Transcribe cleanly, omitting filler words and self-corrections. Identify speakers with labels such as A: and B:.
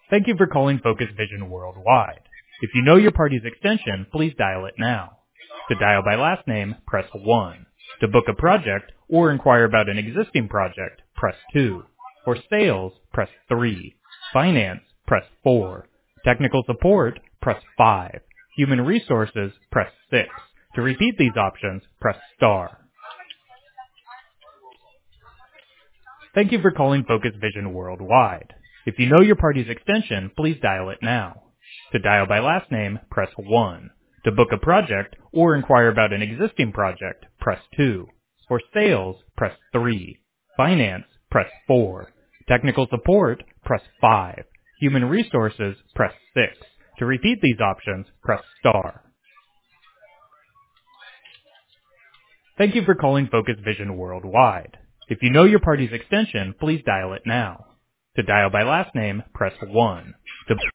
A: Thank you for calling Focus Vision Worldwide. If you know your party's extension, please dial it now. To dial by last name, press 1. To book a project or inquire about an existing project, press 2. For sales, press 3. Finance, press 4. Technical support, press 5. Human resources, press 6. To repeat these options, press star. Thank you for calling Focus Vision Worldwide. If you know your party's extension, please dial it now. To dial by last name, press 1. To book a project or inquire about an existing project, press 2. For sales, press 3. Finance, press 4. Technical support, press 5. Human resources, press 6. To repeat these options, press star. Thank you for calling Focus Vision Worldwide. If you know your party's extension, please dial it now. To dial by last name, press 1. To